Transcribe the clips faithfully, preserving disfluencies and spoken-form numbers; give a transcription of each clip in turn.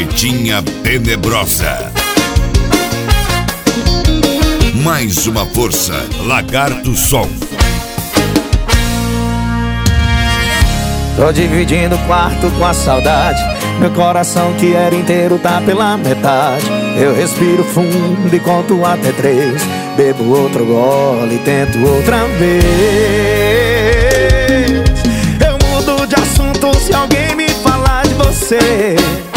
Carretinha Tenebrosa. Mais uma força, Lagarto Som. Tô dividindo o quarto com a saudade. Meu coração que era inteiro tá pela metade. Eu respiro fundo e conto até três. Bebo outro gole e tento outra vez. Eu mudo de assunto se alguém me falar de você.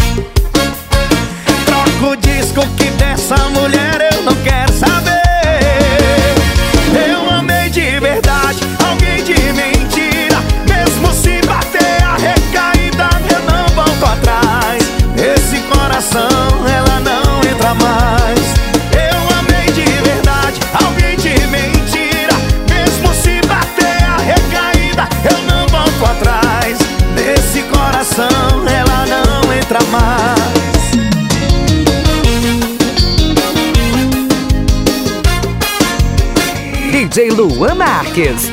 Troco o disco que dessa mulher eu não quero saber. Eu amei de verdade, alguém de mentira. Mesmo se bater a recaída, eu não volto atrás. Nesse coração ela não entra mais. Eu amei de verdade, alguém de mentira. Mesmo se bater a recaída, eu não volto atrás. Nesse coração ela não entra mais. D J Luan Marques.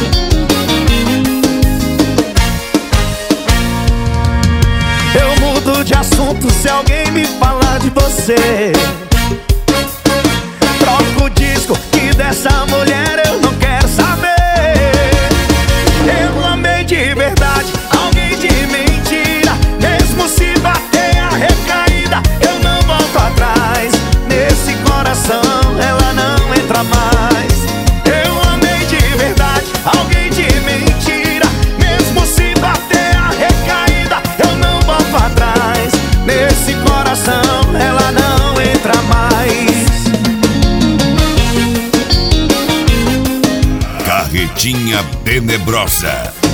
Eu mudo de assunto se alguém me falar de você. Troco o disco que dessa mulher eu não quero saber. Eu amei de verdade, alguém de mentira. Mesmo se bater a recaída, eu não volto atrás. Nesse coração ela não entra mais. Eu amei de verdade, alguém de mentira. Mesmo se bater a recaída, eu não volto atrás. Nesse coração ela não entra mais. Carretinha Tenebrosa.